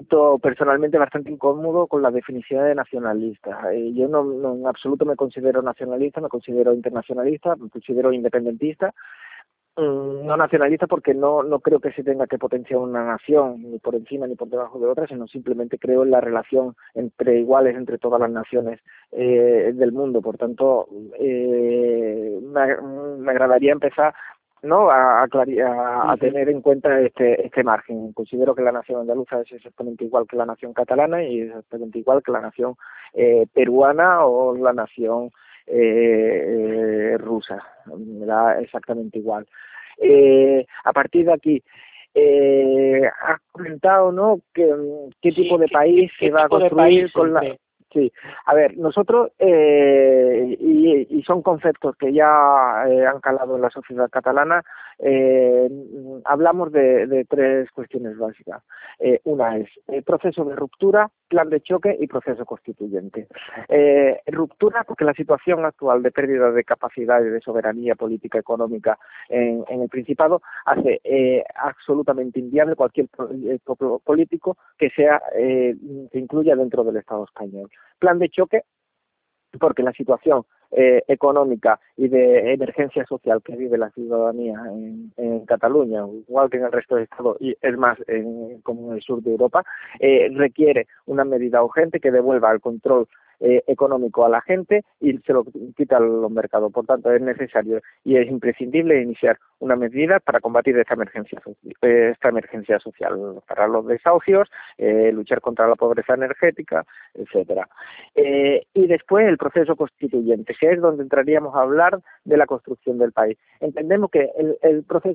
siento personalmente bastante incómodo con la definición de nacionalista. Yo no en absoluto me considero nacionalista, me considero internacionalista, me considero independentista, no nacionalista porque no creo que se tenga que potenciar una nación ni por encima ni por debajo de otra, sino simplemente creo en la relación entre iguales entre todas las naciones del mundo. Por tanto, me agradaría empezar, ¿no?, a tener en cuenta este margen. Considero que la nación andaluza es exactamente igual que la nación catalana y exactamente igual que la nación peruana o la nación rusa. Me da exactamente igual. A partir de aquí, has comentado, ¿no?, qué tipo de país se va a construir con la... Sí, a ver, nosotros, y son conceptos que ya han calado en la sociedad catalana, hablamos de tres cuestiones básicas. Una es el proceso de ruptura, plan de choque y proceso constituyente. Ruptura porque la situación actual de pérdida de capacidad y de soberanía política económica en el Principado hace absolutamente inviable cualquier proyecto político que que incluya dentro del Estado español. Plan de choque porque la situación económica y de emergencia social que vive la ciudadanía en Cataluña, igual que en el resto del Estado, y es más, como en el sur de Europa, requiere una medida urgente que devuelva el control económico a la gente y se lo quita a los mercados. Por tanto, es necesario y es imprescindible iniciar una medida para combatir esta emergencia social, para los desahucios, luchar contra la pobreza energética, etcétera. Y después el proceso constituyente, que es donde entraríamos a hablar de la construcción del país. Entendemos que el proceso